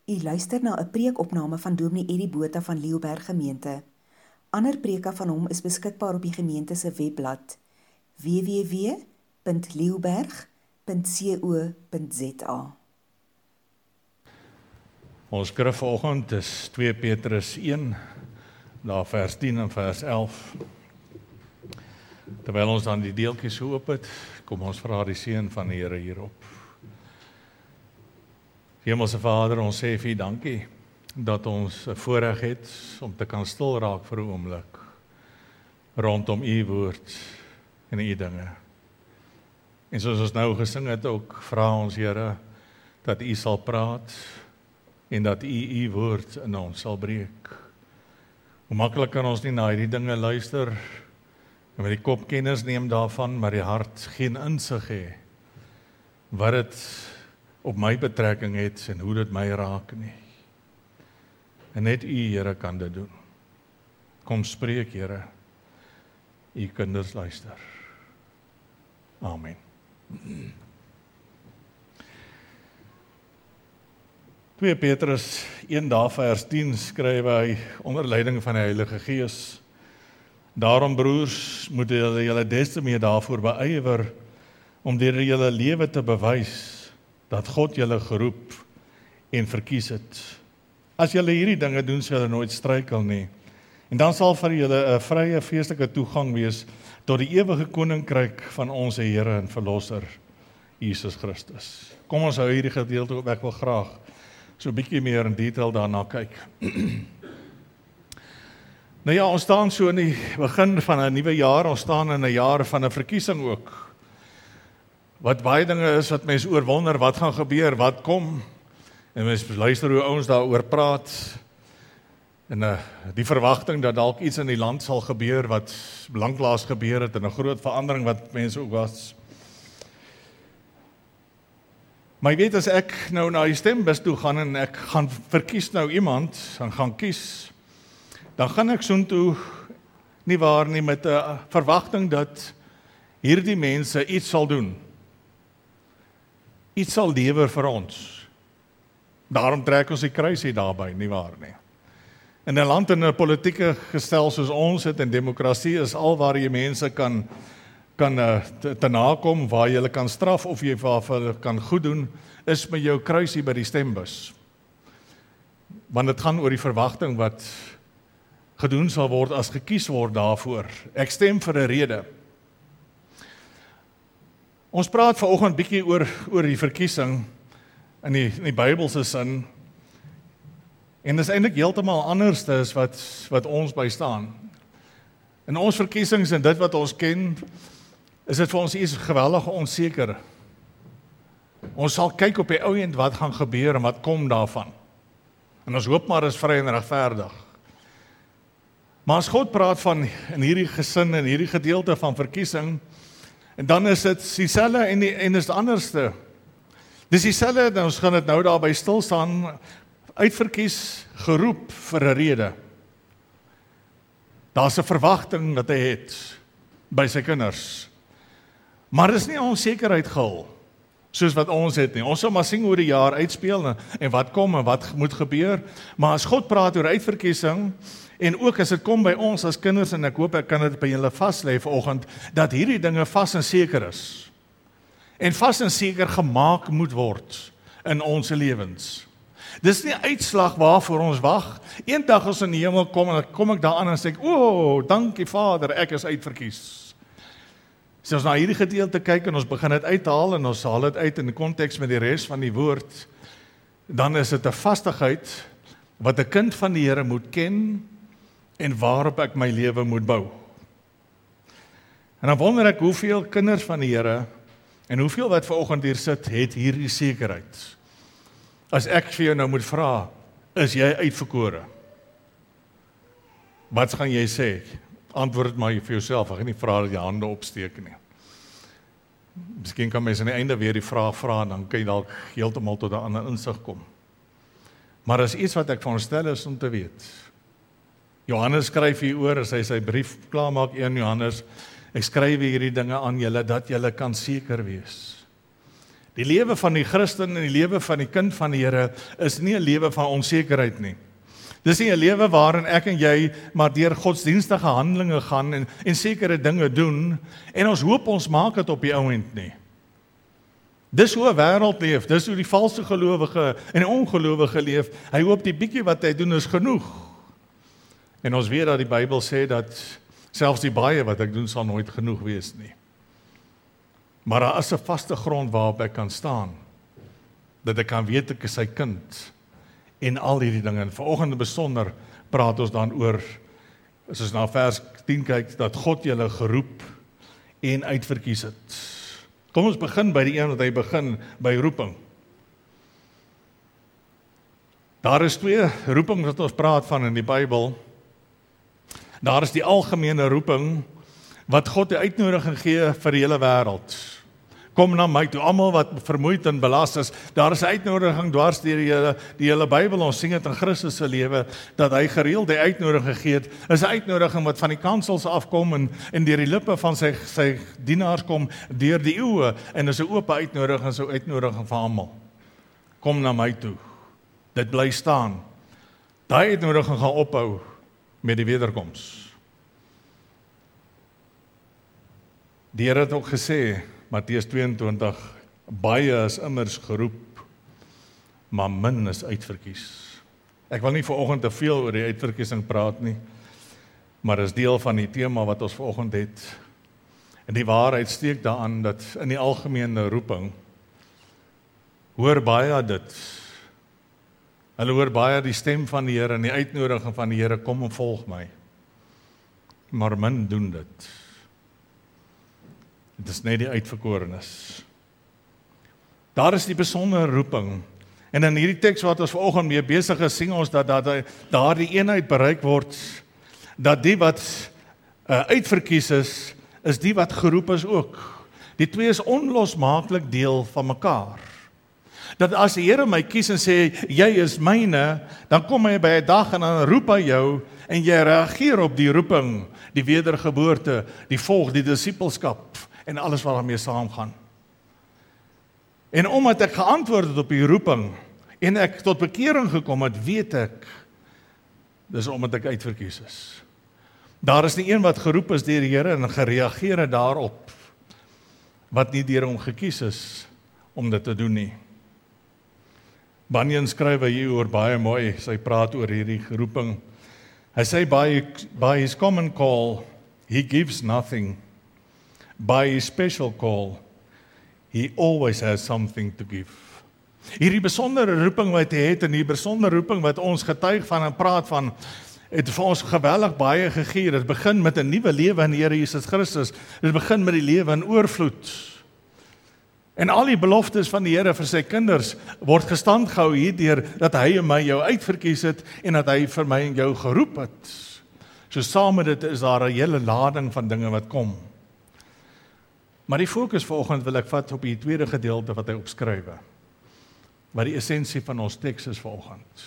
U luister na 'n preekopname van Dominee Eddie Botha van Leeuberg Gemeente. Ander preke van hom is beskikbaar op die gemeente se webblad www.leeuberg.co.za. Ons skrif vanoggend is 2 Petrus 1, daar vers 10 en vers 11. Terwyl ons dan die deeltjies so oop het, kom ons vra die seën van die Here hierop. Hemelse Vader, ons sê vir U dankie dat ons 'n voorreg het om te kan stil raak vir 'n oomblik rondom U woord en U dinge. En soos ons nou gesing het ook, vra ons Here dat U sal praat en dat U woord in ons sal breek. Hoe maklik kan ons nie na hierdie dinge luister en met die kop kennis neem daarvan, maar die hart geen insig hê wat dit op my betrekking het en hoe dit my raak nie. En net U, Here, kan dit doen. Kom spreek, Here. U kinders luister. Amen. 2 Petrus 1 daar vers 10 skryf hy onder leiding van die Heilige Gees. Daarom broers, moet julle des te meer daarvoor beywer om deur julle lewe te bewys dat God julle geroep en verkies het. As julle hierdie dinge doen, sal julle nooit struikel nie. En dan sal vir julle 'n vrye feestelike toegang wees tot die ewige koninkryk van ons Here en Verlosser Jesus Christus. Kom ons hou hierdie gedeelte op, ek wil graag so 'n bietjie meer in detail daarna kyk. Nou ja, ons staan so in die begin van 'n nuwe jaar, ons staan in 'n jaar van 'n verkiesing ook. Wat baie dinge is wat mense oorwonder, wat gaan gebeur, wat kom. En mense luister hoe ouens daaroor praat. En die verwagting dat dalk iets in die land sal gebeur wat lanklaas gebeur het en 'n groot verandering wat mense ook was. Maar jy weet, as ek nou na die stembus toe gaan en ek gaan verkies nou iemand, en gaan kies, dan gaan ek soontoe nie waar nie met 'n verwagting dat hierdie mense iets sal doen. Iets sal lewer vir ons. Daarom trek ons die kruis hier daarby, nie waar nie. In 'n land en 'n politieke gestel soos ons het, en demokrasie is al waar jy mense kan te nakom, waar jy hulle kan straf of jy vir hulle kan goed doen, is met jou kruis hier by die stembus. Want dit gaan oor die verwagting wat gedoen sal word as gekies word daarvoor. Ek stem vir 'n rede. Ons praat vanoggend bietjie oor die verkiesing in die Bybelse sin. En dit is eintlik heeltemal anders as wat ons by staan. In ons verkiesings en dit wat ons ken, is dit vir ons iets geweldig onseker. Ons sal kyk op die ou end wat gaan gebeur en wat kom daarvan. En ons hoop maar is vry en regverdig. Maar as God praat van in hierdie gesin en hierdie gedeelte van verkiesing, en dan is dit dieselfde en is anderste. Dis dieselfde, en ons gaan dit nou daarby stil staan, uitverkies, geroep vir 'n rede. Daar's 'n verwagting wat hy het by sy kinders. Maar dis nie onsekerheid gehul, soos wat ons het nie. Ons sal maar sien hoe die jaar uitspeel en wat kom en wat moet gebeur. Maar as God praat oor uitverkiesing, en ook as dit kom by ons as kinders, en ek hoop ek kan dit by julle vas lê vanoggend, dat hierdie dinge vas en seker is. En vas en seker gemaak moet word in ons lewens. Dis nie uitslag waarvoor ons wag. Eendag as in die hemel kom ek daaraan en sê ek, o, dankie Vader, ek is uitverkies. As ons na hierdie gedeelte kyk en ons begin dit uithaal en ons haal dit uit in die konteks met die res van die woord, dan is dit 'n vastigheid wat 'n kind van die Here moet ken en waarop ek my lewe moet bou. En dan wonder ek hoeveel kinders van die Here en hoeveel wat vanoggend hier sit, het hierdie sekerheid. As ek vir jou nou moet vra, is jy uitverkore? Wat gaan jy sê? Antwoord maar vir jouself, ek gaan nie vra dat jy hande opsteek nie. Miskien kan mens aan die einde weer die vraag vra, dan kan jy dalk heeltemal tot 'n ander insig kom. Maar is iets wat ek veronderstel is om te weet. Johannes skryf hieroor, as hy sy brief klaarmaak, 1 Johannes, ek skryf hierdie dinge aan julle, dat julle kan seker wees. Die lewe van die Christen en die lewe van die kind van die Here is nie 'n lewe van onsekerheid nie. Dis nie 'n lewe waarin ek en jy maar deur godsdienstige handelinge gaan en sekere dinge doen en ons hoop ons maak dit op die ouend nie. Dis hoe 'n wêreld leef, dis hoe die valse gelowige en die ongelowige leef. Hy hoop die bietjie wat hy doen is genoeg. En ons weet dat die Bybel sê dat selfs die baie wat ek doen sal nooit genoeg wees nie. Maar daar is 'n vaste grond waarop ek kan staan, dat ek kan weet ek is sy kind en al hierdie dinge. En vanoggend besonder praat ons dan oor, as ons na vers 10 kyk, dat God julle geroep en uitverkies het. Kom ons begin by die een wat hy begin, by roeping. Daar is 2 roepings wat ons praat van in die Bybel. Daar is die algemene roeping, wat God die uitnodiging gee vir die hele wêreld. Kom na my toe, almal wat vermoeid en belas is. Daar is 'n uitnodiging dwars deur die hele Bybel. Ons sien dit in Christus se lewe, dat hy gereeld die uitnodiging gegee het. Is 'n uitnodiging wat van die kansels afkom en deur die lippe van sy dienaars kom deur die eeue. En is 'n oop uitnodiging, so uitnodiging vir almal. Kom na my toe. Dit bly staan. Daai uitnodiging gaan ophou met die wederkoms. Die Here het ook gesê, Matteus 22, baie is immers geroep, maar min is uitverkies. Ek wil nie vanoggend te veel oor die uitverkiesing praat nie, maar dis deel van die tema wat ons vanoggend het. En die waarheid steek daaraan dat in die algemene roeping hoor baie dit. Hulle hoor baie die stem van die Here en die uitnodiging van die Here, kom en volg my. Maar min doen dit. Dit is net die uitverkorenes. Daar is die besondere roeping. En in hierdie teks wat ons vanoggend mee besig is, sien ons dat daar die eenheid bereik word, dat die wat uitverkies is die wat geroep is ook. Die twee is onlosmaaklik deel van mekaar. Dat as die Here my kies en sê, jy is myne, dan kom hy by 'n dag en dan roep hy jou, en jy reageer op die roeping, die wedergeboorte, die volg, die disippelskap, en alles wat daarmee saamgaan. En omdat ek geantwoord het op die roeping, en ek tot bekering gekom het, weet ek, dis omdat ek uitverkies is. Daar is nie een wat geroep is deur die Here en gereageer het daarop, wat nie deur hom gekies is, om dit te doen nie. Bunyan skryf hieroor baie mooi, sy praat oor hierdie roeping. Hy sê, by his common call, he gives nothing. By his special call, he always has something to give. Hierdie besondere roeping wat hy het, en die besondere roeping wat ons getuig van en praat van, het vir ons geweldig baie gegee. Dit begin met 'n nuwe lewe in die Here Jesus Christus. Dit begin met die lewe in oorvloed. En al die beloftes van die Here vir sy kinders word gestand gehou hierdeur dat hy en my jou uitverkies het en dat hy vir my en jou geroep het. So saam met dit is daar 'n hele lading van dinge wat kom. Maar die fokus vanoggend wil ek vat op die tweede gedeelte wat hy opskryf. Wat die essensie van ons teks is vanoggend.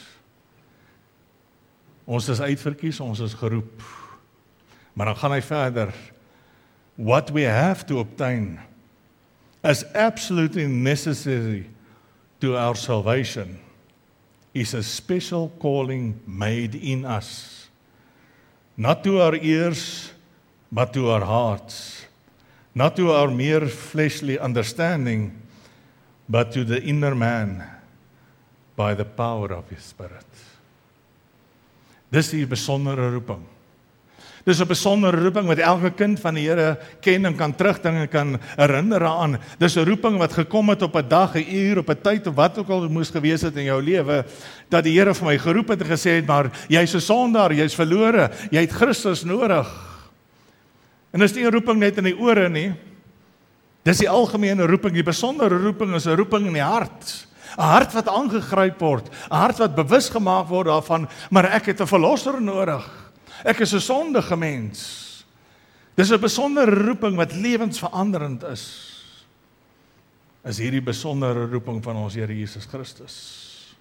Ons is uitverkies, ons is geroep. Maar dan gaan hy verder. What we have to obtain as absolutely necessary to our salvation is a special calling made in us. Not to our ears, but to our hearts. Not to our mere fleshly understanding, but to the inner man by the power of his Spirit. Dis die besondere roeping. Dis 'n besondere roeping wat elke kind van die Here ken en kan terugdink en kan herinner aan. Dis 'n roeping wat gekom het op 'n dag, 'n uur, op 'n tyd of wat ook al moes gewees het in jou lewe, dat die Here vir my geroep het en gesê het, maar jy's 'n sondaar, jy's verlore, jy het Christus nodig. En dis nie 'n roeping net in die ore nie. Dis die algemene roeping, die besondere roeping is 'n roeping in die hart. 'n Hart wat aangegryp word, 'n hart wat bewus gemaak word daarvan, maar ek het 'n verlosser nodig. Ek is 'n sondige mens. Dis 'n besondere roeping wat lewensveranderend is. Is hierdie besondere roeping van ons Here Jesus Christus.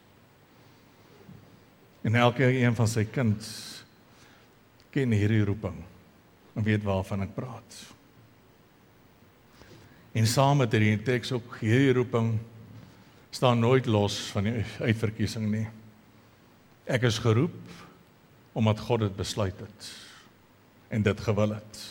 En elke een van sy kind ken hierdie roeping en weet waarvan ek praat. En saam met hierdie teks ook, hierdie roeping staan nooit los van die uitverkiesing nie. Ek is geroep, omdat God dit besluit het, en dit gewil het.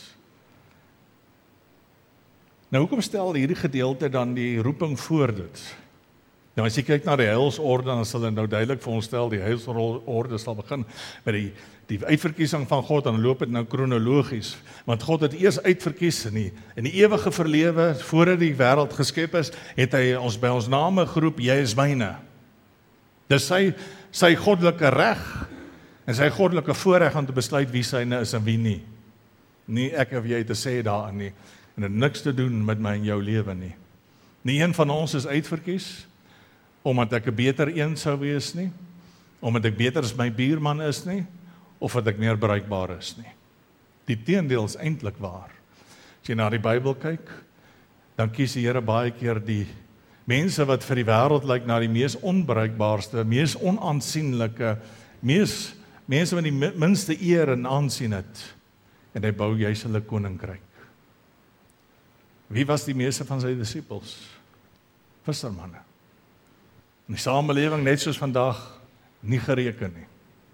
Nou, hoekom stel hierdie gedeelte dan die roeping voor dit? Nou, as jy kyk na die heilsorde, dan sal dit nou duidelik vir ons stel, die heilsorde sal begin by die uitverkiesing van God, en loop dit nou kronologies, want God het eers uitverkies in die ewige verlewe, voordat die wêreld geskep is, het hy ons by ons name geroep, jy is myne. Dis sy goddelike reg, en sy goddelike voorreg om te besluit wie syne is en wie nie. Nie ek of jy te sê daarin nie, en het niks te doen met my en jou lewe nie. Nie een van ons is uitverkies, omdat ek 'n beter een sou wees nie, omdat ek beter as my buurman is nie, of dat ek meer bereikbaar is nie. Die teendeel is eintlik waar. As jy na die Bybel kyk, dan kies die Here baie keer die mense wat vir die wêreld lyk na die mees onbereikbaarste, mees onaansienlike, mense wat die minste eer en aansien het, en hy bou juis hulle koninkryk. Wie was die meeste van sy disippels? Vissermanne. In die samelewing, net soos vandag, nie gereken nie.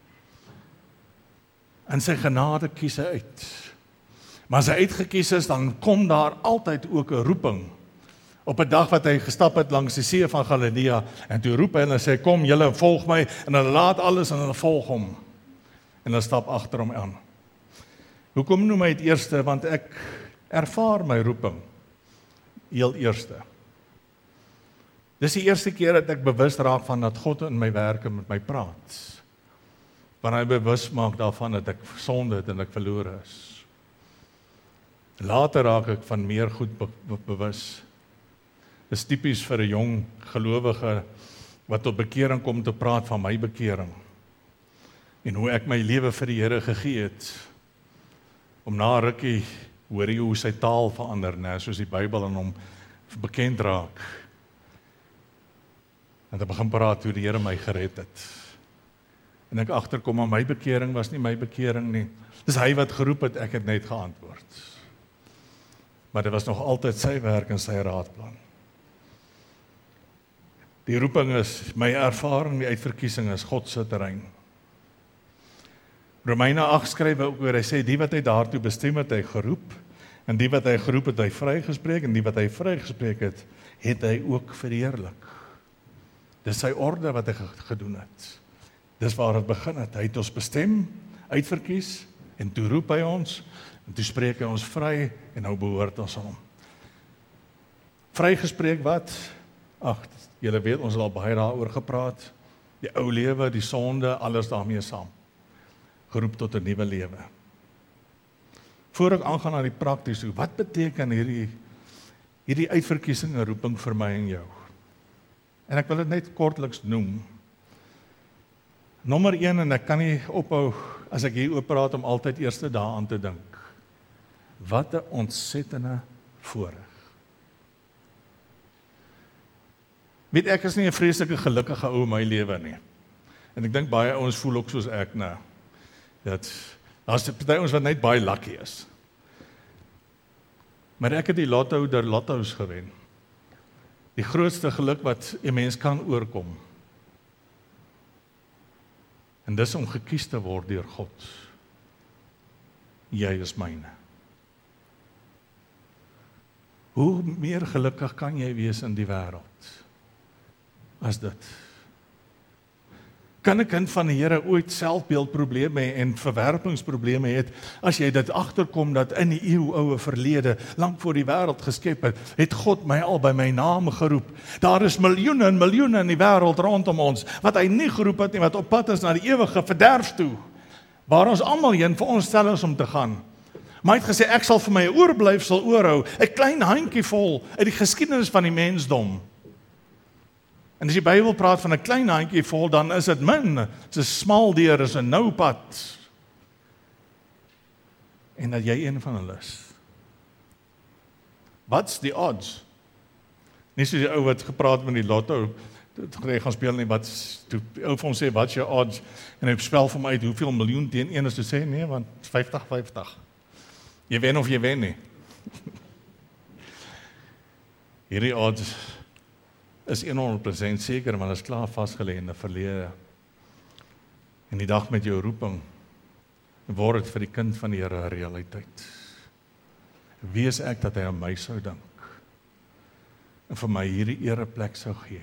En sy genade kies hy uit. Maar as hy uitgekies is, dan kom daar altyd ook 'n roeping. Op 'n dag wat hy gestap het langs die see van Galilea, en toe roep hy en hy sê, kom julle, volg my, en hulle laat alles en hulle volg hom. En hulle stap agter hom aan. Hoekom noem hy het eerste? Want ek ervaar my roeping. Heel eerste. Dis die eerste keer dat ek bewus raak van dat God in my werke met my praat. Wanneer hy bewus maak daarvan dat ek sonde het en ek verlore is. Later raak ek van meer goed bewus. Dis tipies vir 'n jong gelowige wat tot bekering kom te praat van my bekering. En hoe ek my lewe vir die Here gegee het. Om na rukkie hoor jy hoe sy taal verander, né, soos die Bybel aan hom bekend raak. En hy begin praat hoe die Here my gered het. En ek agterkom, maar my bekering was nie my bekering nie. Dis hy wat geroep het, ek het net geantwoord. Maar dit was nog altyd sy werk en sy raadplan. Die roeping is, my ervaring, die uitverkiesing is God se terrein. Romeine 8 skryf ook oor, hy sê, die wat hy daartoe bestem het, hy geroep, en die wat hy geroep het, hy vrygespreek, en die wat hy vrygespreek het, het hy ook verheerlik. Dis sy orde wat hy gedoen het. Dis waar het begin het. Hy het ons bestem, uitverkies, en toe roep hy ons, en toe spreek hy ons vry, en nou behoort ons aan hom. Vrygespreek wat? Ag, julle weet, ons het al baie daaroor gepraat. Die ou lewe, die sonde, alles daarmee saam. Geroep tot 'n nuwe lewe. Voor ek aangaan na die prakties, wat beteken hierdie uitverkiesing en roeping vir my en jou? En ek wil dit net kortliks noem. Nommer 1, en ek kan nie ophou as ek hier oor praat om altyd eers daaraan te dink. Wat 'n ontsettende voorreg. Weet ek is nie 'n vreeslike gelukkige ou in my lewe nie. En ek dink baie ouens voel ook soos ek nou. Daar's party ons wat net baie lucky is. Maar ek het die lotto der lotto's gewen. Die grootste geluk wat 'n mens kan oorkom. En dis om gekies te word deur God. Jy is myne. Hoe meer gelukkig kan jy wees in die wêreld as dit? Kan 'n kind van die Here ooit selfbeeldprobleme en verwerpingsprobleme hê as jy dit agterkom dat in die eeuoue verlede, lank voor die wêreld geskep het God my al by my naam geroep. Daar is miljoene en miljoene in die wêreld rondom ons wat hy nie geroep het nie, wat op pad is na die ewige verderf toe, waar ons almal heen vir ons stel is om te gaan. Maar hy het gesê ek sal vir my 'n oorblyfsel oorhou, 'n klein handjie vol uit die geskiedenis van die mensdom. En as die Bybel praat van 'n klein handjie vol, dan is dit min. Dit is 'n smal deur, is 'n nou pad. En dat jy een van hulle is. Wat's die odds? Nie soos die ou wat gepraat met die lotto, toe gaan speel nie, wat toe ou vir ons sê, wat's jou odds? En hy spel vir my uit hoeveel miljoen teen een is, te sê, nee, want 50-50. Jy wen of jy wen nie. Hierdie odds is 100% seker, maar is klaar vasgelê in die verlede. En die dag met jou roeping word dit vir die kind van die Here 'n realiteit. Wie is ek dat hy aan my sou dink? En vir my hierdie ereplek sou gee.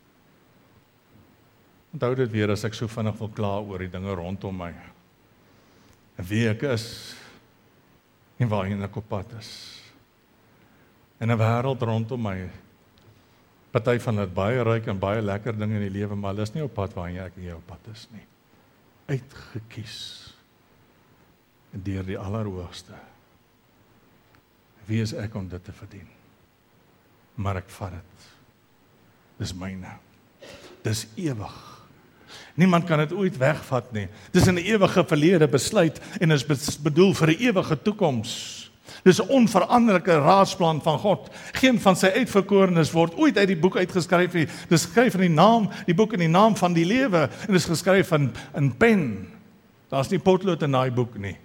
Onthou dit weer as ek so vinnig wil kla oor die dinge rondom my. En wie ek is, en waarheen ek op pad is. En 'n wêreld rondom my, party van dit baie ryk en baie lekker dinge in die lewe, maar hulle is nie op pad waarheen ek en jy op pad is nie. Uitgekies deur die Allerhoogste. Wie is ek om dit te verdien? Maar ek vat dit. Dis myne. Dis ewig. Niemand kan dit ooit wegvat nie. Dis 'n ewige verlede besluit en is bedoel vir 'n ewige toekoms. Dis 'n onveranderlike raadsplan van God. Geen van sy uitverkorenes word ooit uit die boek uitgeskryf nie. Dis geskryf in die boek in die naam van die lewe en dis geskryf in pen. Daar's nie potlood in daai boek nie.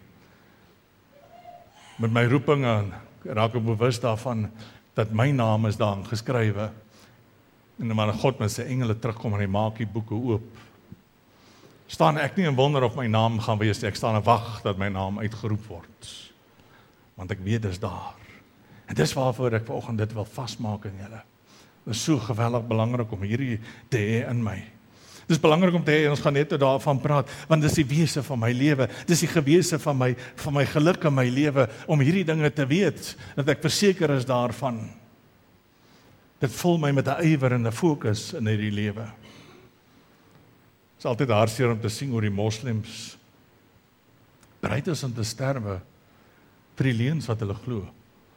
Met my roeping raak ek bewus daarvan dat my naam is daarin geskrywe. En wanneer God met sy engele terugkom en hy maak die boeke oop, staan ek nie in wonder of my naam gaan wees nie. Ek staan en wag dat my naam uitgeroep word. Want ek weet dis daar. En dis waarvoor ek vanoggend dit wil vasmaak in julle. Dit is so geweldig belangrik om hierdie te hê in my. Dit is belangrik om te hê, ons gaan net daarvan praat, want dis die wese van my lewe, dis die gewese van my geluk in my lewe, om hierdie dinge te weet, dat ek verseker is daarvan. Dit vul my met 'n ywer en 'n fokus in hierdie lewe. Dit is altyd hartseer om te sien hoe die moslems bereid is om te sterwe vir die leuns wat hulle glo.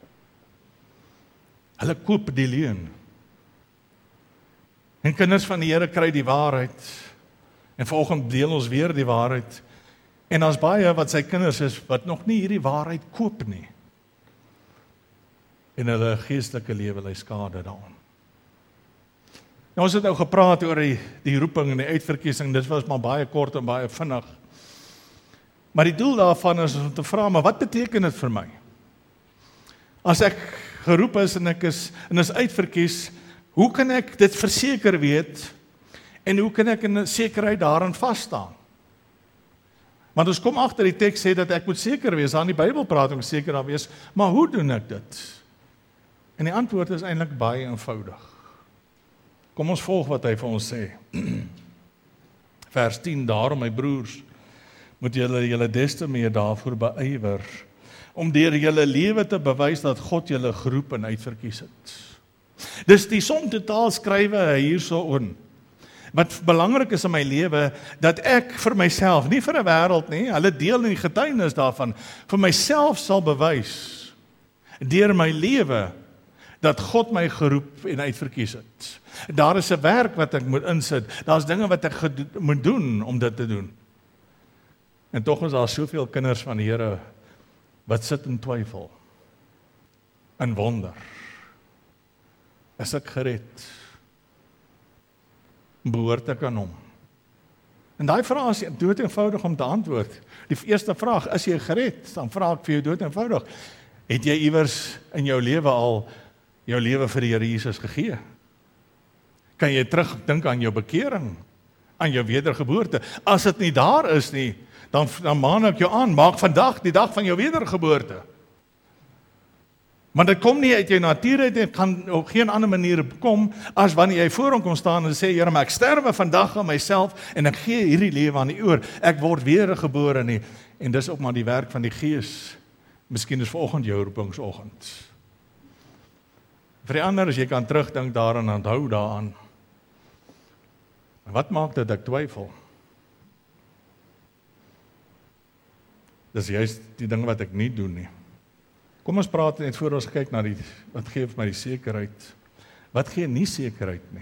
Hulle koop die leuen. En kinders van die Here kry die waarheid. En vanoggend deel ons weer die waarheid. En daar's baie wat sy kinders is wat nog nie hierdie waarheid koop nie. En hulle geestelike lewe ly skade daaraan. Nou, ons het nou gepraat oor die roeping en die uitverkiesing. Dit was maar baie kort en baie vinnig. Maar die doel daarvan is om te vra, maar wat beteken dit vir my? As ek geroep is en ek is uitverkies, hoe kan ek dit verseker weet en hoe kan ek in 'n sekerheid daarin vas staan? Want ons kom agter die teks sê dat ek moet seker wees, aan die Bybel praat om seker daar wees, maar hoe doen ek dit? En die antwoord is eintlik baie eenvoudig. Kom ons volg wat hy vir ons sê. Vers 10, daarom my broers, moet julle des te meer daarvoor beywer, om deur julle lewe te bewys dat God julle geroep en uitverkies het. Dis die som totaal skrywe hierso in. Wat belangrik is in my lewe, dat ek vir myself, nie vir 'n wêreld nie, hulle deel in die getuienis daarvan, vir myself sal bewys, deur my lewe, dat God my geroep en uitverkies het. Daar is 'n werk wat ek moet insit, daar's dinge wat ek moet doen om dit te doen. En tog is daar soveel kinders van die Here wat sit in twyfel, in wonder. Is ek gered? Behoort ek aan hom? En daai vraag is dood eenvoudig om te antwoord. Die eerste vraag, is jy gered? Dan vra ek vir jou dood eenvoudig. Het jy iewers in jou lewe al jou lewe vir die Here Jesus gegee? Kan jy terugdink aan jou bekering, aan jou wedergeboorte? As dit nie daar is nie, dan maan ek jou aan, maak vandag die dag van jou wedergeboorte. Maar dit kom nie uit jou natuur uit, dit kan op geen ander manier kom, as wanneer jy voor hom kom staan en sê, Here, maar ek sterwe vandag aan myself, en ek gee hierdie lewe aan U oor, ek word wedergebore nie, en dis ook maar die werk van die Gees. Miskien is vanoggend jou roepingsoggend. Vir die ander, as jy kan terugdink daaraan, onthou daaraan. Wat maak dit ek twyfel? Dis juist die ding wat ek nie doen nie. Kom ons praat net voor ons kyk na wat gee vir my die sekerheid. Wat gee nie sekerheid nie?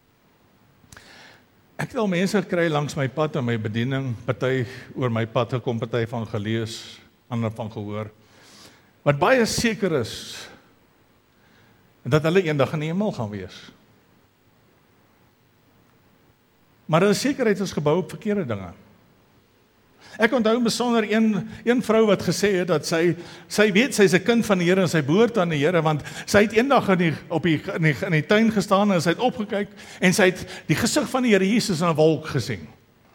Ek het al mense gekry langs my pad en my bediening, party oor my pad gekom, party van gelees, ander van gehoor, wat baie seker is, dat hulle eendag in die hemel gaan wees. Maar hulle sekerheid is gebou op verkeerde dinge. Ek onthou besonder een vrou wat gesê het dat sy weet sy's 'n kind van die Here en sy behoort aan die Here, want sy het eendag in die tuin gestaan en sy het opgekyk en sy het die gesig van die Here Jesus in 'n wolk gesien.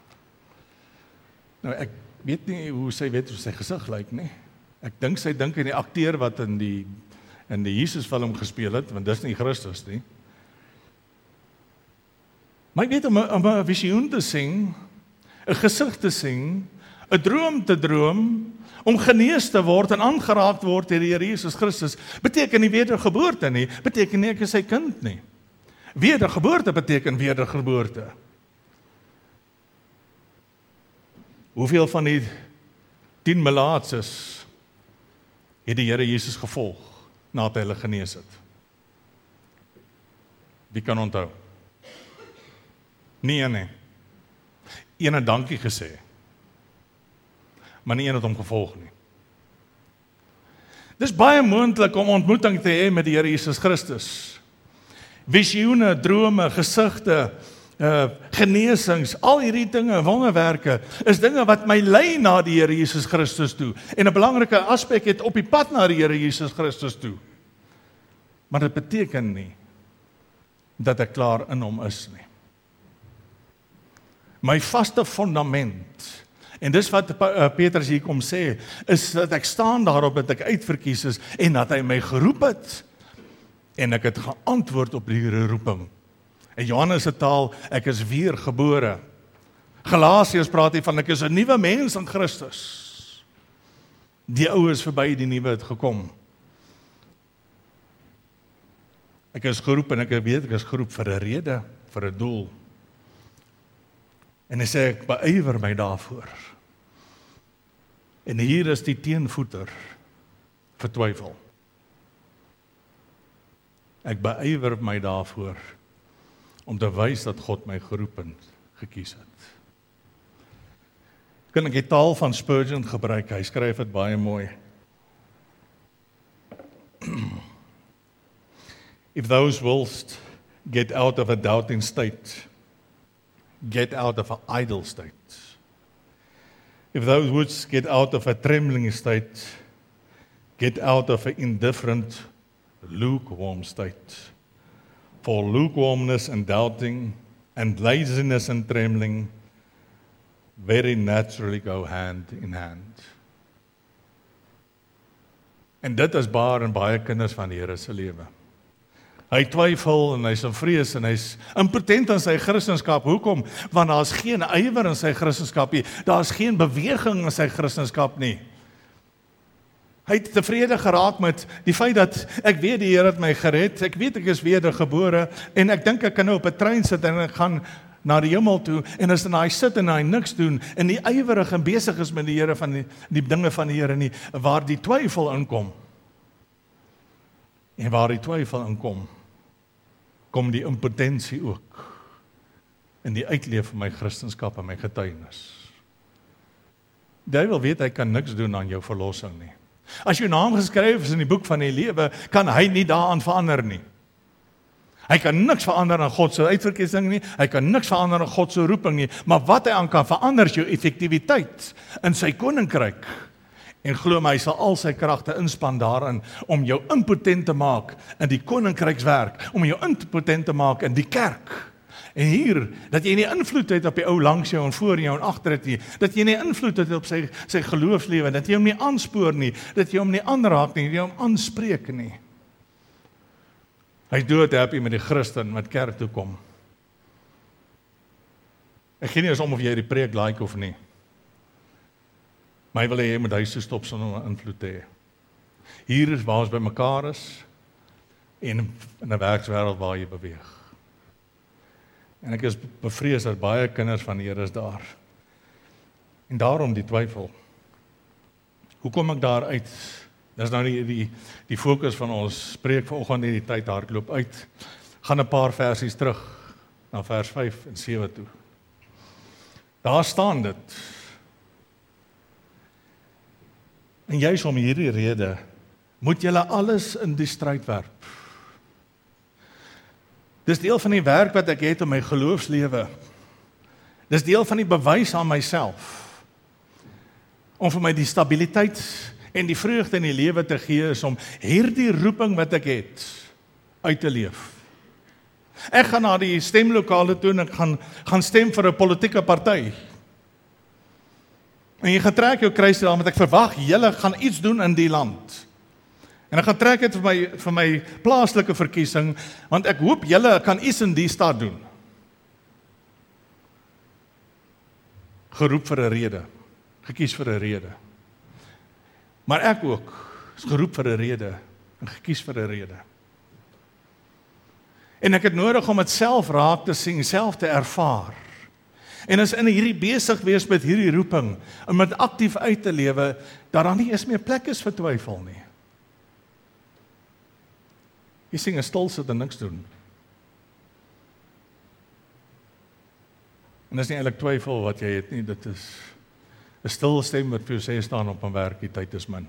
Nou ek weet nie hoe sy weet hoe sy gesig lyk nie. Ek dink sy dink aan die akteur wat in die Jesus film gespeel het, want dis nie Christus nie. Maar ek weet om 'n visioen te sien, 'n gesig te sien, 'n droom te droom, om genees te word en aangeraak word deur die Here Jesus Christus, beteken nie wedergeboorte nie, beteken nie ek is sy kind nie. Wedergeboorte beteken wedergeboorte. Hoeveel van die 10 melaatses het die Here Jesus gevolg nadat hy hulle genees het? Wie kan onthou? Nie een nie. Een het dankie gesê, maar nie een het hom gevolg nie. Dis baie moontlik om ontmoeting te hê met die Here Jesus Christus. Visioene, drome, gesigte, genesings, al hierdie dinge, wonderwerke, is dinge wat my lei na die Here Jesus Christus toe. En 'n belangrike aspek het op die pad na die Here Jesus Christus toe. Maar dit beteken nie dat ek klaar in hom is nie. My vaste fundament, en dis wat Petrus hier kom sê, is dat ek staan daarop dat ek uitverkies is en dat hy my geroep het en ek het geantwoord op die roeping. In Johannes se taal, ek is weergebore. Galasiërs praat hier van ek is 'n nuwe mens in Christus. Die ou is verby, die nuwe het gekom. Ek is geroep en ek weet ek is geroep vir 'n rede, vir 'n doel. En hy sê ek beywer my daarvoor. En hier is die teenvoeter vir twyfel. Ek beywer my daarvoor om te wys dat God my geroep en gekies het. Kan ek die taal van Spurgeon gebruik? Hy skryf dit baie mooi. If those willst get out of a doubting state, get out of an idle state. If those wouldst get out of a trembling state, get out of an indifferent, lukewarm state. For lukewarmness and doubting and laziness and trembling very naturally go hand in hand. En dit is baie kinders van die Here se lewe. Hy twyfel en hy's in vrees en hy's impotent in sy Christendom. Hoekom? Want daar's geen ywer in sy Christendom nie. Daar's geen beweging in sy Christendom nie. Hy het tevrede geraak met die feit dat ek weet die Here het my gered, ek weet ek is wedergebore en ek dink ek kan nou op 'n trein sit en ek gaan na die hemel toe en as dan hy sit en hy niks doen en nie ywerig en besig is met die Here van die dinge van die Here nie, waar die twyfel inkom. En waar die twyfel inkom, kom die impotensie ook in die uitleef van my Christendom en my getuienis. Die duiwel weet hy kan niks doen aan jou verlossing nie. As jou naam geskryf is in die boek van die lewe, kan hy nie daaraan verander nie. Hy kan niks verander aan God se uitverkiesing nie, hy kan niks verander aan God se roeping nie, maar wat hy aan kan verander is jou effektiwiteit in sy koninkryk. En glo my, hy sal al sy kragte inspann daarin om jou impotent te maak in die koninkrykswerk, om jou impotent te maak in die kerk. En hier, dat jy nie invloed het op die ou langs jou en voor jou en agter dit nie, dat jy nie invloed het op sy geloofslewe, dat jy hom nie aanspoor nie, dat jy hom nie aanraak nie, dat jy hom aanspreek nie. Hy is doodhappy met die Christen wat kerk toe kom. Ek gee nie eens om of jy die preek like of nie. Maar hy wil hê jy moet huis toe stop sonder invloed te hê. Hier is waar ons by mekaar is en in 'n werkswêreld waar jy beweeg. En ek is bevrees dat baie kinders van die Here is daar. En daarom die twyfel. Hoe kom ek daar uit? Dis nou die fokus van ons preek vanoggend in die tyd hardloop uit. Gaan 'n paar versies terug na vers 5 en 7 toe. Daar staan dit. En juis om hierdie rede moet julle alles in die stryd werp. Dis deel van die werk wat ek het om my geloofslewe. Dis deel van die bewys aan myself. om vir my die stabiliteit en die vreugde in die lewe te gee, is om hierdie roeping wat ek het, uit te leef. Ek gaan na die stemlokale toe en ek gaan stem vir 'n politieke party. En jy gaan trek jou kruis daar, want ek verwag, julle gaan iets doen in die land. En ek gaan trek dit vir my plaaslike verkiesing, want ek hoop julle kan iets in die stad doen. Geroep vir 'n rede, gekies vir 'n rede. Maar ek ook is geroep vir 'n rede, en gekies vir 'n rede. En ek het nodig om dit self raak te sien, self te ervaar. En as in hierdie besig wees met hierdie roeping, om dit aktief uit te lewe, dat daar nie eens meer plek is vir twyfel nie. Jy sien, 'n stil sit en niks doen. En dis nie eintlik twyfel wat jy het nie, dit is 'n stil stem wat vir jou sê, staan op 'n werk, die tyd is min.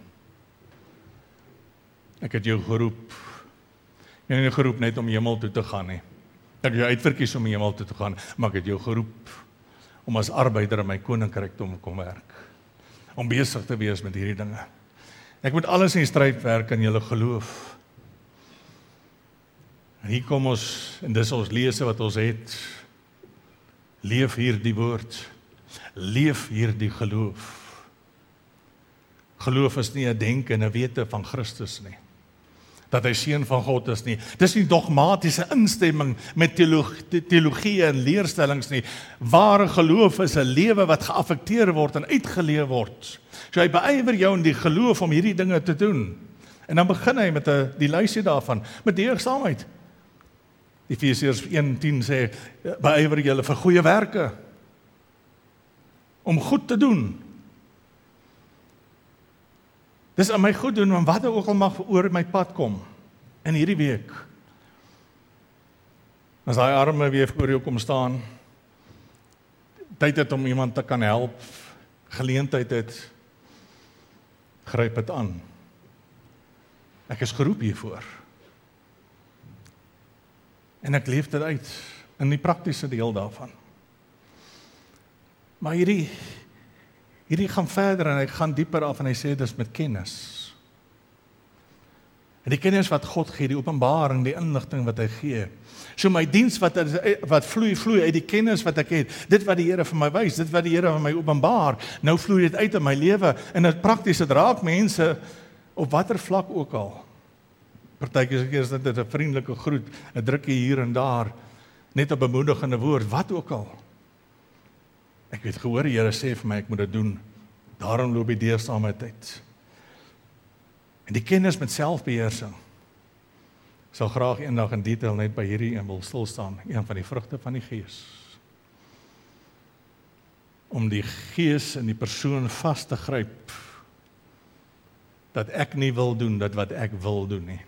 Ek het jou geroep. Jy het nie geroep net om hemel toe te gaan nie. Ek het jou uitverkies om hemel toe te gaan, maar ek het jou geroep om as arbeider in my koninkryk te kom werk. Om besig te wees met hierdie dinge. Ek moet alles in stryd werk in julle geloof. En hier kom ons, en dis ons lese wat ons het. Leef hierdie woord. Leef hierdie geloof. Geloof is nie 'n denke en 'n wete van Christus nie. Dat hy seun van God is nie. Dis nie dogmatiese instemming met teologie en leerstellings nie. Ware geloof is 'n lewe wat geaffekteer word en uitgeleef word. So hy beywer jou in die geloof om hierdie dinge te doen. En dan begin hy met die lysie daarvan, met deugdsaamheid. Efesiërs 1:10 sê, beywer julle vir goeie werke. Om goed te doen. Dis aan my goed doen, want wat ook al mag oor my pad kom, in hierdie week. As daai arme weer voor jou kom staan, tyd het om iemand te kan help, geleentheid het, gryp dit aan. Ek is geroep hiervoor. En ek leef dit uit, in die praktiese deel daarvan. Maar hierdie gaan verder en hy gaan dieper af en hy sê dis met kennis. En die kennis wat God gee, die openbaring, die inligting wat hy gee. So my diens wat vloei uit die kennis wat ek het, dit wat die Here vir my wys, dit wat die Here vir my openbaar, nou vloei dit uit in my lewe en dit prakties, dit raak mense op watter vlak ook al. Partykeer is dit 'n vriendelike groet, 'n drukkie hier en daar, net 'n bemoedigende woord, wat ook al. Ek het gehoor die Here sê vir my, ek moet dit doen. Daarom loop die deursaamheid uit. En die kennis met selfbeheersing. Ek sal graag eendag in detail net by hierdie een wil stil staan, een van die vrugte van die Gees. Om die Gees in die persoon vas te gryp, dat ek nie wil doen dit wat ek wil doen nie.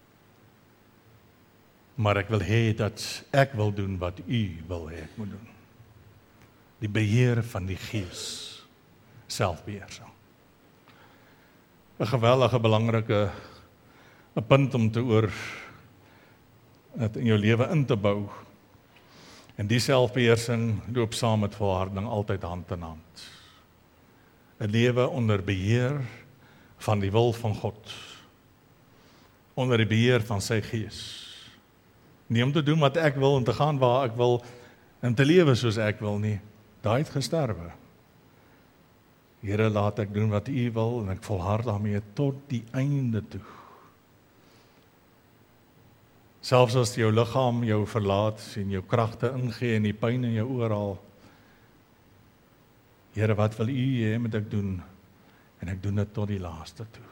Maar ek wil hê dat ek wil doen wat U wil hê ek moet doen. Die beheer van die Gees, selfbeheersing. 'n geweldige belangrike 'n punt om te dit in jou lewe in te bou. En die selfbeheersing loop saam met volharding altyd hand in hand. 'n Lewe onder beheer van die wil van God. Onder die beheer van sy Gees. Nie om te doen wat ek wil en te gaan waar ek wil en te lewe soos ek wil nie. Daai het gesterwe. Here, laat ek doen wat U wil en ek volhard daarmee tot die einde toe. Selfs as jou liggaam jou verlaat en jou kragte ingee en die pyn in jou oral. Here, wat wil U hê moet ek doen? En ek doen dit tot die laaste toe.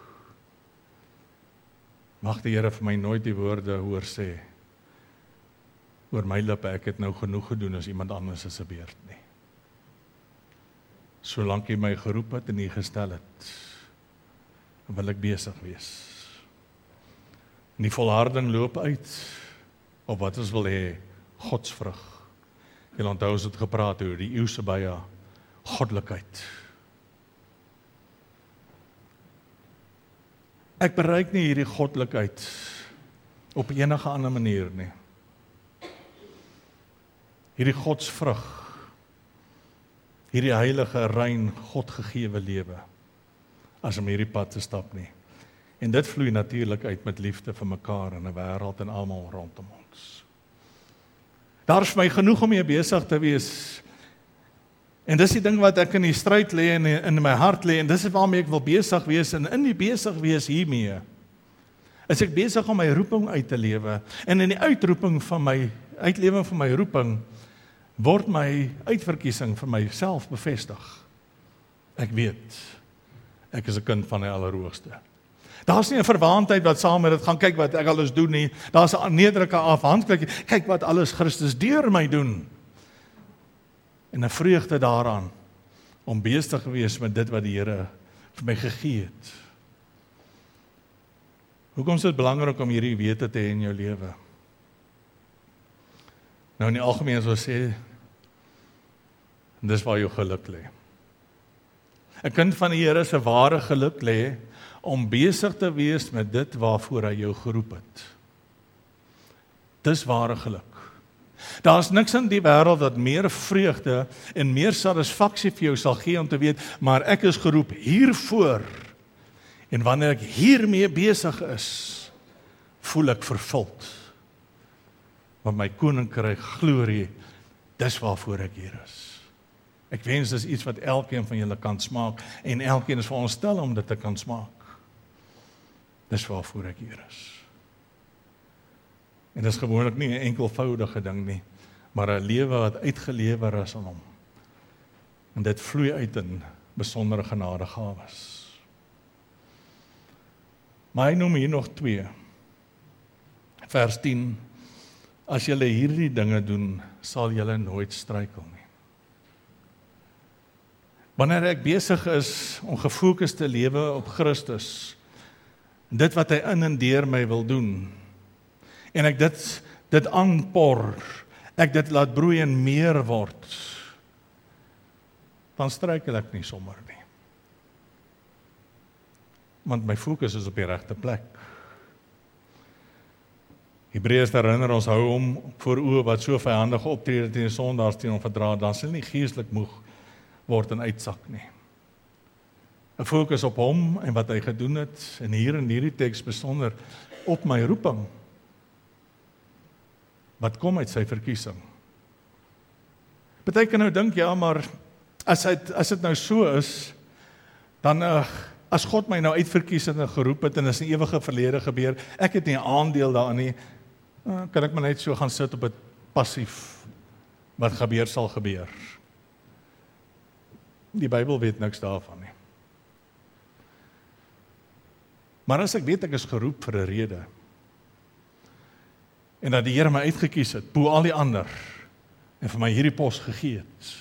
Mag die Here vir my nooit die woorde hoor sê oor my lippe, ek het nou genoeg gedoen as iemand anders is 'n beurt nie. Solank U my geroep het en U gestel het, wil ek besig wees. En die volharding loop uit op wat ons wil hê, godsvrug. Jy onthou ons het gepraat oor die Eusebia, goddelikheid. Ek bereik nie hierdie goddelikheid op enige ander manier nie. Hierdie godsvrug, hierdie heilige, rein, Godgegewe lewe, as om hierdie pad te stap nie. En dit vloei natuurlik uit met liefde vir mekaar in 'n wêreld en almal rondom ons. Daar is vir my genoeg om mee besig te wees. En dis die ding wat ek in die stryd lê en in my hart lê, en dis waarmee ek wil besig wees, en in die besig wees hiermee, is ek besig om my roeping uit te lewe, en in die uitlewing van my roeping, word my uitverkiesing vir myself bevestig. Ek weet, ek is 'n kind van die Allerhoogste. Daar's nie 'n verwaandheid wat saam met dit gaan kyk wat ek alles doen nie, daar's 'n nederige afhanklikheid, kyk wat alles Christus deur my doen. En 'n vreugde daaraan, om besig te wees met dit wat die Here vir my gegee het. Hoekom is dit belangrik om hierdie wete te hê in jou lewe? Nou in die algemeen sou sê, dis waar jou geluk lê. 'n kind van die Here se ware geluk lê om besig te wees met dit waarvoor hy jou geroep het. Dis ware geluk. Daar's niks in die wêreld wat meer vreugde en meer satisfaksie vir jou sal gee om te weet, maar ek is geroep hiervoor. En wanneer ek hiermee besig is, voel ek vervuld. Want my koninkryk glorie, dis waarvoor ek hier is. Ek wens dis iets wat elkeen van julle kan smaak, en elkeen is veronderstel om dit te kan smaak. Dis waarvoor ek hier is. En dis gewoonlik nie 'n enkelvoudige ding nie, maar 'n lewe wat uitgelewer is aan hom. En dit vloei uit in besondere genadegawes. Maar hy noem hier nog 2. Vers 10, as julle hierdie dinge doen, sal julle nooit struikel nie. Wanneer ek besig is om gefokus te lewe op Christus, dit wat hy in en deur my wil doen, en ek dit aanpor, ek dit laat broei en meer word, dan struikel ek nie sommer nie. Want my fokus is op die regte plek. Hebreërs herinner ons, hou hom voor oë wat so vyandig optree teen die sondaars teen hom verdra, dan sal nie geestelik moeg word en uitsak nie. 'n Fokus op hom en wat hy gedoen het, en hier in hierdie teks besonder op my roeping, wat kom uit sy verkiesing. Party kan nou dink, ja, maar as dit nou so is, dan as God my nou uitverkies en geroep het, en is 'n ewige verlede gebeur, ek het nie 'n aandeel daarin nie, kan ek maar net so gaan sit op 'n passief, wat gebeur sal gebeur. Die Bybel weet niks daarvan nie. Maar as ek weet ek is geroep vir 'n rede, en dat die Here my uitgekies het, bo al die ander, en vir my hierdie pos gegee het,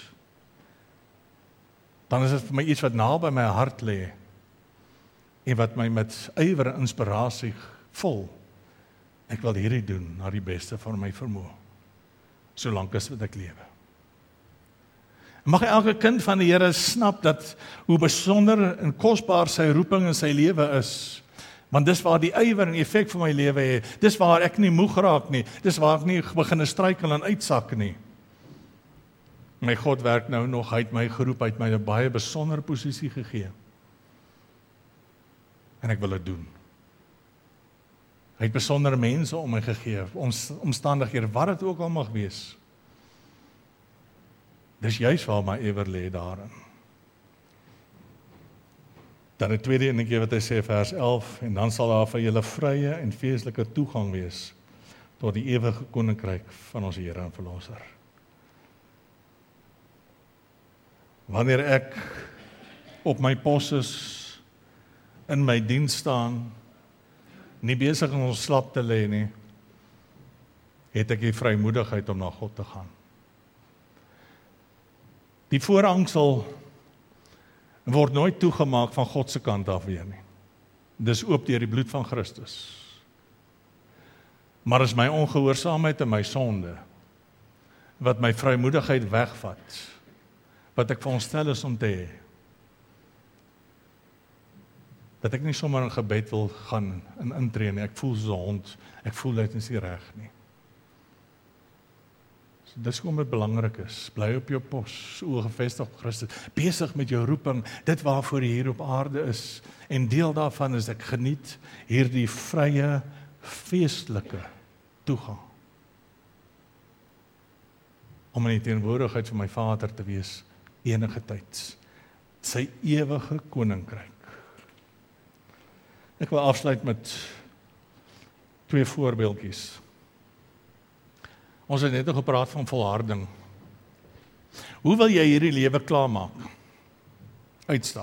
dan is dit vir my iets wat naby my hart lê, en wat my met ywer en inspirasie vul. Ek wil hierdie doen na die beste van my vermoë, solank as wat ek lewe. Mag elke kind van die Here snap dat hoe besonder en kosbaar sy roeping in sy lewe is, want dis waar die ywer en effek van my lewe het, dis waar ek nie moeg raak nie, dis waar ek nie begin struikel en uitsak nie. My God werk nou nog, hy het my geroep, hy het my 'n baie besondere posisie gegee. En ek wil dit doen. Hy het besondere mense om my gegee, omstandighede, wat dit ook al mag wees. Dis juist waar my ywer lê daarin. Dan 'n tweede enetjie wat hy sê, vers 11, en dan sal daar vir julle vrye en feestelike toegang wees tot die ewige koninkryk van ons Here en Verlosser. Wanneer ek op my pos is, in my diens staan, nie besig om ons slap te lê nie, het ek die vrymoedigheid om na God te gaan. Die voorhangsel word nooit toegemaak van God se kant af weer nie. Dis oop deur die bloed van Christus. Maar is my ongehoorsaamheid en my sonde wat my vrymoedigheid wegvat, wat ek veronderstel is om te hê, dat ek nie sommer in gebed wil gaan en intree nie, ek voel soos 'n hond, ek voel dit is nie reg nie. So, dis hoekom dit belangrik is. Bly op jou pos, oë gefestig op Christus, besig met jou roeping, dit waarvoor jy hier op aarde is. En deel daarvan is ek geniet hierdie vrye, feestelike toegang. Om in die teenwoordigheid van my Vader te wees, enige tyd. Sy ewige koninkryk. Ek wil afsluit met 2 voorbeeldjies. Ons het net nog gepraat van volharding. Hoe wil jy hierdie lewe klaarmaak? Uitstap.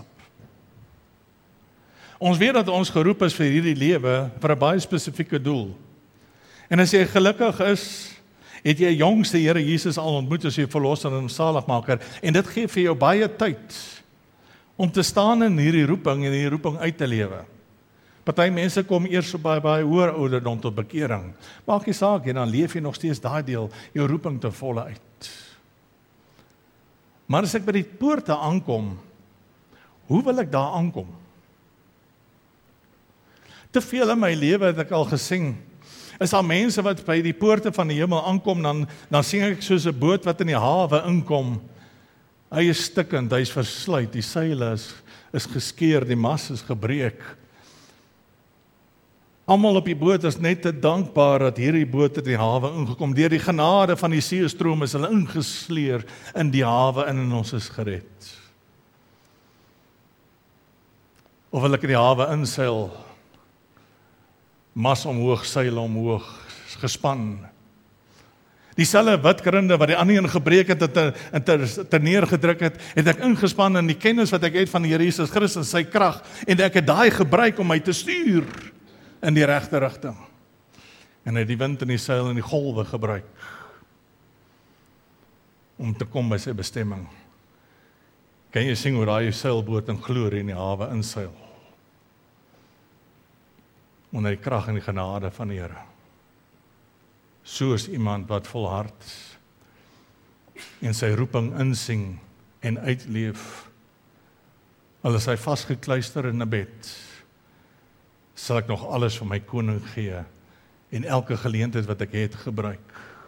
Ons weet dat ons geroep is vir hierdie lewe vir 'n baie spesifieke doel. En as jy gelukkig is, het jy jongste Here Jesus al ontmoet as jou verlosser en saligmaker, en dit gee vir jou baie tyd om te staan in hierdie roeping en hierdie roeping uit te lewe. Party mense kom eers op baie hoër ouderdom tot bekering. Maak nie saak, en dan leef jy nog steeds daai deel, jou roeping te volle uit. Maar as ek by die poorte aankom, hoe wil ek daar aankom? Te veel in my lewe het ek al gesing, is daar mense wat by die poorte van die hemel aankom, dan sing ek soos 'n boot wat in die hawe inkom. Hy is stikkend, hy is versluit, die seile is geskeur, die mas is gebreek. Almal op die boot is net te dankbaar dat hierdie boot in die hawe ingekom. Deur die genade van die seestroom is hulle ingesleer in die hawe en ons is gered. Of wil ek in die hawe inseil, mas omhoog, seile omhoog, gespan. Dieselfde witkrinde wat die ander een gebreek het en ter neergedruk het ek ingespan in die kennis wat ek het van die Here Jesus Christus, sy krag, en ek het daai gebruik om my te stuur in die regte rigting. En hy het die wind en die seil en die golwe gebruik om te kom by sy bestemming. Kan jy sing hoe daai seilboot in glorie in die hawe inseil? Onder die krag en die genade van die Here. Soos iemand wat volhard en sy roeping insing en uitleef. Al is hy vasgekluister in 'n bed, sal ek nog alles vir my koning gee en elke geleentheid wat ek het gebruik.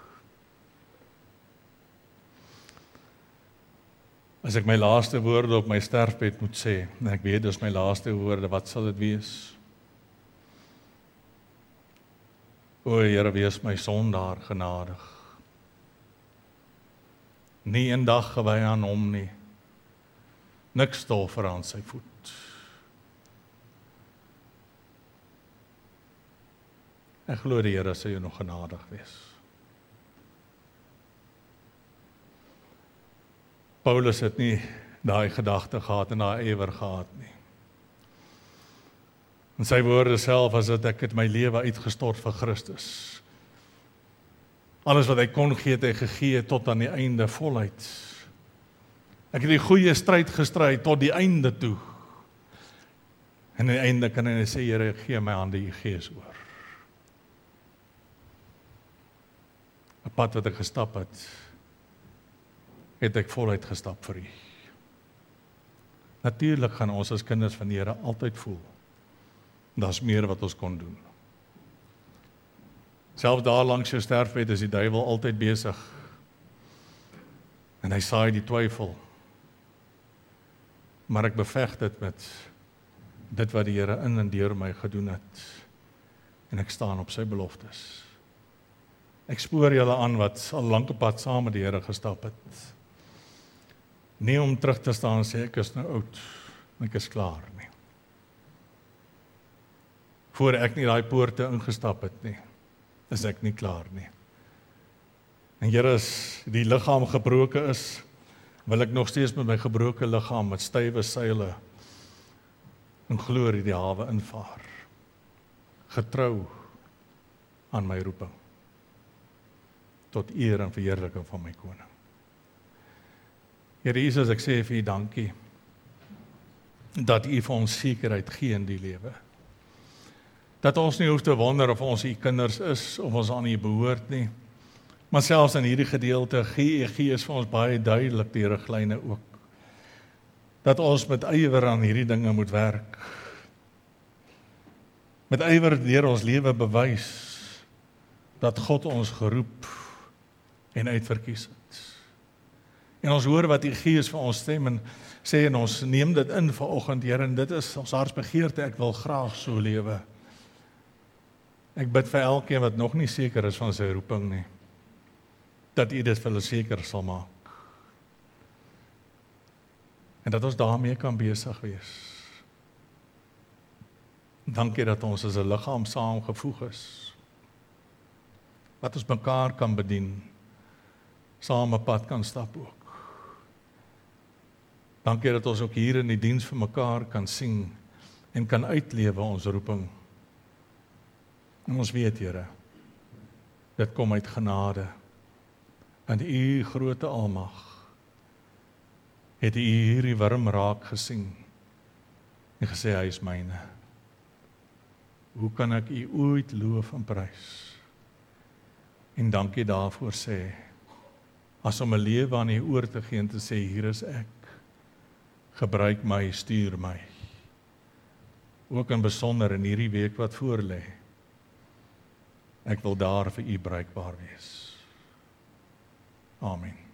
As ek my laaste woorde op my sterfbed moet sê, en ek weet dis my laaste woorde, wat sal dit wees? O Here, wees my sondaar genadig. Nie een dag gewy aan hom nie. Niks stoffer aan sy voet. Ek glo die Here sal jou nog genadig wees. Paulus het nie daai gedagte gehad en daai ywer gehad nie. En sy woorde self was dat ek het my lewe uitgestort vir Christus. Alles wat hy kon gee, het hy gegee tot aan die einde voluit. Ek het die goeie stryd gestry tot die einde toe. En aan die einde kan hy sê, Here, ek gee my aan die Gees oor. 'n pad wat ek gestap het ek voluit gestap vir U. Natuurlik gaan ons as kinders van die Here altyd voel, daar's meer wat ons kon doen. Selfs daar langs jou sterfbed is die duiwel altyd besig. En hy saai die twyfel. Maar ek beveg dit met dit wat die Here in en deur my gedoen het. En ek staan op sy beloftes. Ek spoor julle aan wat al lank op pad saam met die Here gestap het. Nie om terug te staan en sê ek is nou oud, ek is klaar nie. Voor ek nie daai poorte ingestap het nie, is ek nie klaar nie. En Here, as die liggaam gebroke is, wil ek nog steeds met my gebroke liggaam met stywe seile in glorie die hawe invaar. Getrou aan my roeping. Tot eer en verheerliking van my koning. Here Jesus, ek sê vir U dankie dat U vir ons sekerheid gee in die lewe. Dat ons nie hoef te wonder of ons U kinders is, of ons aan U behoort nie. Maar selfs in hierdie gedeelte gee U Gees vir ons baie duidelik die riglyne ook. Dat ons met ywer aan hierdie dinge moet werk. Met ywer deur ons lewe bewys dat God ons geroep en uitverkies het. En ons hoor wat die Gees vir ons stem en sê en ons neem dit in vanoggend, Here, en dit is ons hartsbegeerte, ek wil graag so lewe. Ek bid vir elkeen wat nog nie seker is van sy roeping nie, dat U dit vir hulle seker sal maak. En dat ons daarmee kan besig wees. Dankie dat ons as 'n liggaam saamgevoeg is. Wat ons mekaar kan bedien, saam 'n pad kan stap ook. Dankie dat ons ook hier in die diens vir mekaar kan sing en kan uitlewe ons roeping. En ons weet, Here, dit kom uit genade. En U groote almag het U hierdie wurm raak gesien en gesê, hy is myne. Hoe kan ek U ooit loof en prys? En dankie daarvoor sê, as om 'n lewe aan U oor te gee en te sê, hier is ek. Gebruik my, stuur my. Ook in besonder in hierdie week wat voor lê. Ek wil daar vir U bruikbaar wees. Amen.